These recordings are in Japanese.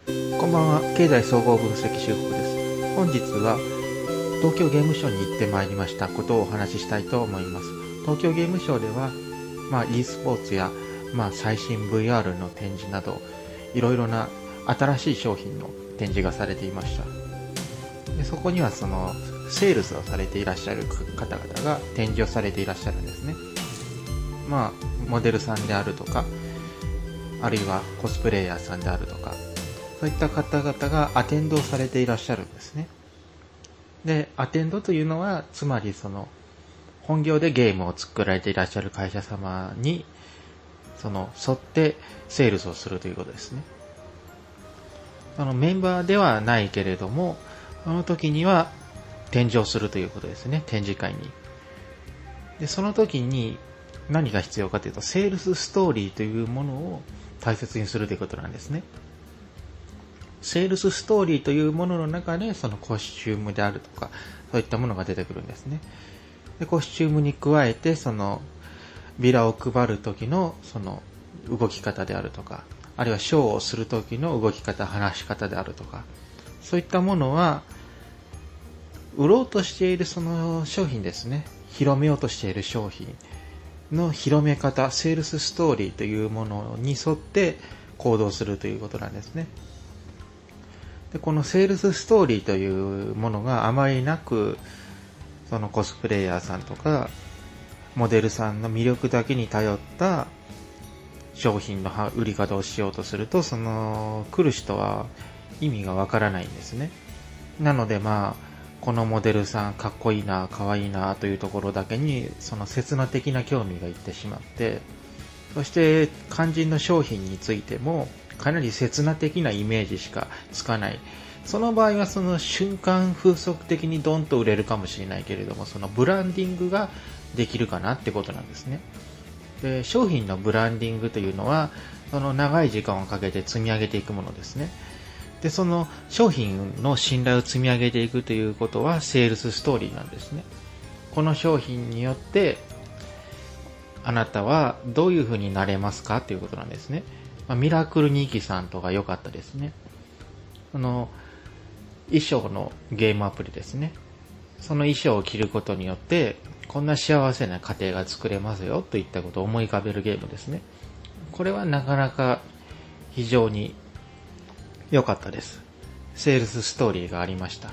こんばんは、経済総合分析修復です。本日は東京ゲームショウに行ってまいりましたことをお話ししたいと思います。東京ゲームショウでは、e スポーツや、最新 VR の展示など、いろいろな新しい商品の展示がされていました。でそこにはそのセールスをされていらっしゃる方々が展示をされていらっしゃるんですね。モデルさんであるとか、あるいはコスプレイヤーさんであるとか、そういった方々がアテンドをされていらっしゃるんですね。で、アテンドというのは、つまりその、本業でゲームを作られていらっしゃる会社様に、沿ってセールスをするということですね。メンバーではないけれども、その時には展示をするということですね。展示会に。で、その時に何が必要かというと、セールスストーリーというものを大切にするということなんですね。セールスストーリーというものの中でそのコスチュームであるとかそういったものが出てくるんですね。でコスチュームに加えてそのビラを配る時のその動き方であるとか、あるいはショーをする時の動き方、話し方であるとか、そういったものは売ろうとしているその商品ですね、広めようとしている商品の広め方、セールスストーリーというものに沿って行動するということなんですね。でこのセールスストーリーというものがあまりなく、そのコスプレイヤーさんとかモデルさんの魅力だけに頼った商品の売り方をしようとすると、その来る人は意味がわからないんですね。なのでこのモデルさんかっこいいな、かわいいなというところだけにその刹那的な興味がいってしまって、そして肝心の商品についてもかなり刹那的なイメージしかつかない。その場合はその瞬間風速的にドンと売れるかもしれないけれども、そのブランディングができるかなってことなんですね。で商品のブランディングというのはその長い時間をかけて積み上げていくものですね。でその商品の信頼を積み上げていくということはセールスストーリーなんですね。この商品によってあなたはどういう風になれますかということなんですね。ミラクルニキさんとか良かったですね。衣装のゲームアプリですね。その衣装を着ることによってこんな幸せな家庭が作れますよといったことを思い浮かべるゲームですね。これはなかなか非常に良かったです。セールスストーリーがありました。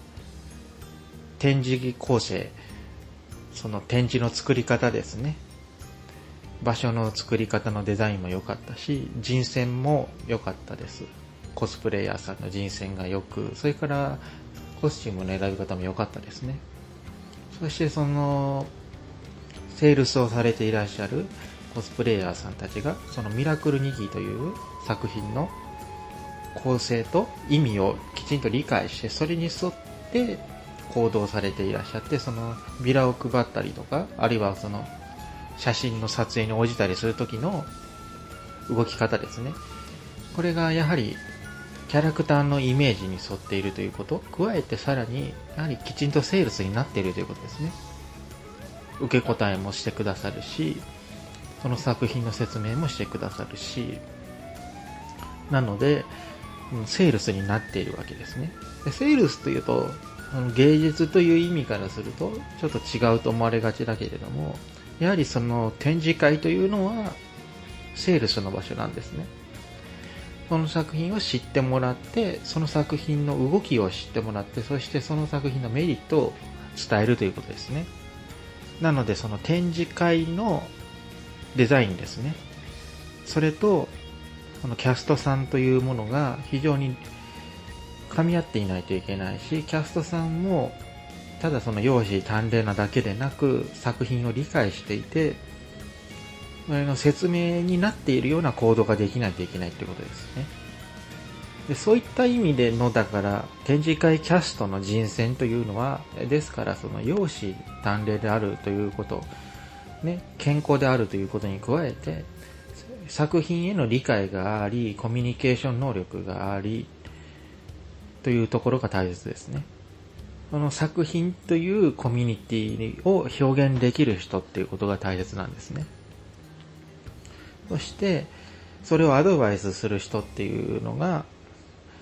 展示構成、その展示の作り方ですね。場所の作り方のデザインも良かったし、人選も良かったです。コスプレイヤーさんの人選が良く、それからコスチュームの選び方も良かったですね。そしてそのセールスをされていらっしゃるコスプレイヤーさんたちがそのミラクルニキという作品の構成と意味をきちんと理解して、それに沿って行動されていらっしゃって、そのビラを配ったりとか、あるいはその写真の撮影に応じたりする時の動き方ですね。これがやはりキャラクターのイメージに沿っているということ、加えてさらにやはりきちんとセールスになっているということですね。受け答えもしてくださるし、その作品の説明もしてくださるし、なのでセールスになっているわけですね。でセールスというと芸術という意味からするとちょっと違うと思われがちだけれども、やはりその展示会というのはセールスの場所なんですね。その作品を知ってもらって、その作品の動きを知ってもらって、そしてその作品のメリットを伝えるということですね。なのでその展示会のデザインですね、それとこのキャストさんというものが非常に噛み合っていないといけないし、キャストさんもただその容姿端麗なだけでなく作品を理解していて、それの説明になっているような行動ができないといけないということですね。でそういった意味でのだから展示会キャストの人選というのは、ですからその容姿端麗であるということね、健康であるということに加えて作品への理解があり、コミュニケーション能力がありというところが大切ですね。その作品というコミュニティを表現できる人っていうことが大切なんですね。そしてそれをアドバイスする人っていうのが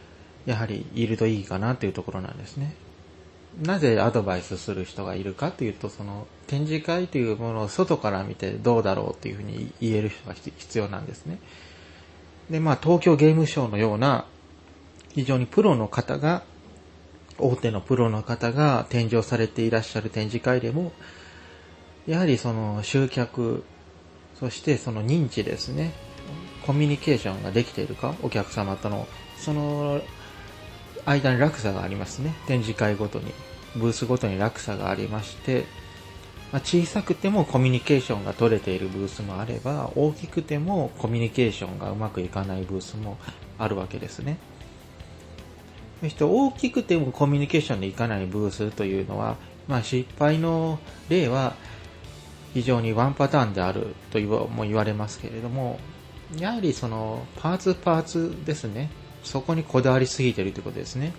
やはりいるといいかなというところなんですね。なぜアドバイスする人がいるかというと、その展示会というものを外から見てどうだろうというふうに言える人が必要なんですね。で、東京ゲームショウのような非常にプロの方が、大手のプロの方が展示をされていらっしゃる展示会でも、やはりその集客、そしてその認知ですね、コミュニケーションができているか、お客様との、その間に落差がありますね。展示会ごとに、ブースごとに落差がありまして、小さくてもコミュニケーションが取れているブースもあれば、大きくてもコミュニケーションがうまくいかないブースもあるわけですね。そして大きくてもコミュニケーションでいかないブースというのは、失敗の例は非常にワンパターンであるとも言われますけれども、やはりそのパーツですね。そこにこだわりすぎているということですね。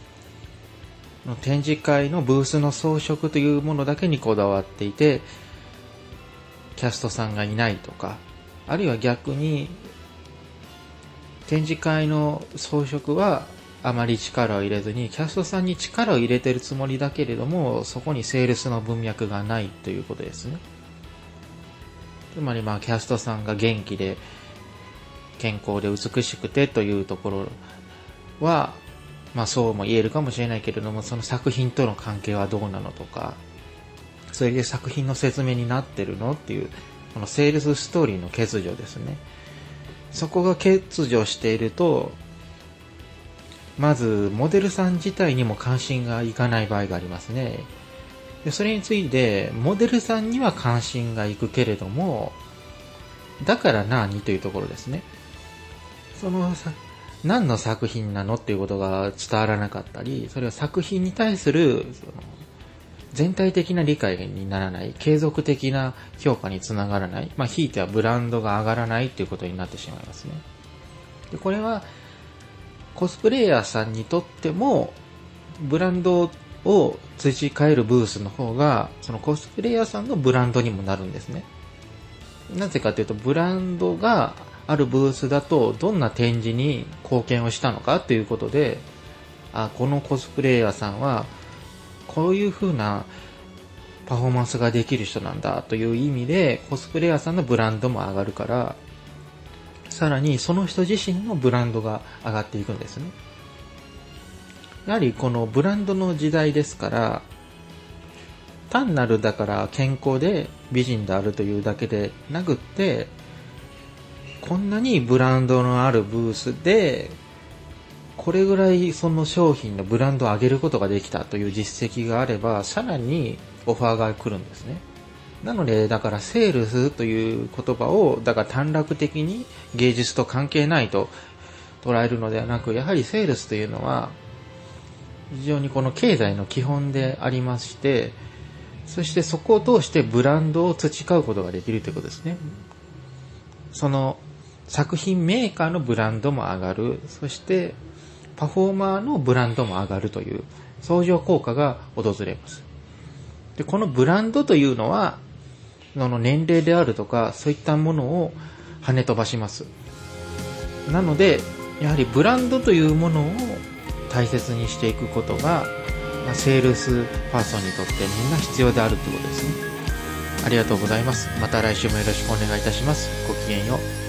展示会のブースの装飾というものだけにこだわっていて、キャストさんがいないとか、あるいは逆に展示会の装飾はあまり力を入れずに、キャストさんに力を入れているつもりだけれども、そこにセールスの文脈がないということですね。つまりキャストさんが元気で健康で美しくてというところは、そうも言えるかもしれないけれども、その作品との関係はどうなのとか、それで作品の説明になってるのっていう、このセールスストーリーの欠如ですね。そこが欠如していると、まずモデルさん自体にも関心がいかない場合がありますね。でそれについて、モデルさんには関心がいくけれども、だから何というところですね。その何の作品なのっていうことが伝わらなかったり、それは作品に対する全体的な理解にならない、継続的な評価につながらない、ひいてはブランドが上がらないということになってしまいますね。でこれはコスプレイヤーさんにとっても、ブランドを培えるブースの方が、そのコスプレイヤーさんのブランドにもなるんですね。なぜかというと、ブランドがあるブースだとどんな展示に貢献をしたのかということで、このコスプレイヤーさんはこういう風なパフォーマンスができる人なんだという意味で、コスプレイヤーさんのブランドも上がるから、さらにその人自身のブランドが上がっていくんですね。やはりこのブランドの時代ですから、単なるだから健康で美人であるというだけでなくって、こんなにブランドのあるブースでこれぐらいその商品のブランドを上げることができたという実績があれば、さらにオファーが来るんですね。なので、だからセールスという言葉をだから短絡的に芸術と関係ないと捉えるのではなく、やはりセールスというのは非常にこの経済の基本でありまして、そしてそこを通してブランドを培うことができるということですね。その作品メーカーのブランドも上がる、そしてパフォーマーのブランドも上がるという相乗効果が訪れます。で、このブランドというのは、その年齢であるとかそういったものを跳ね飛ばします。なので、やはりブランドというものを大切にしていくことが、セールスパーソンにとってみんな必要であるということですね。ありがとうございます。また来週もよろしくお願いいたします。ごきげんよう。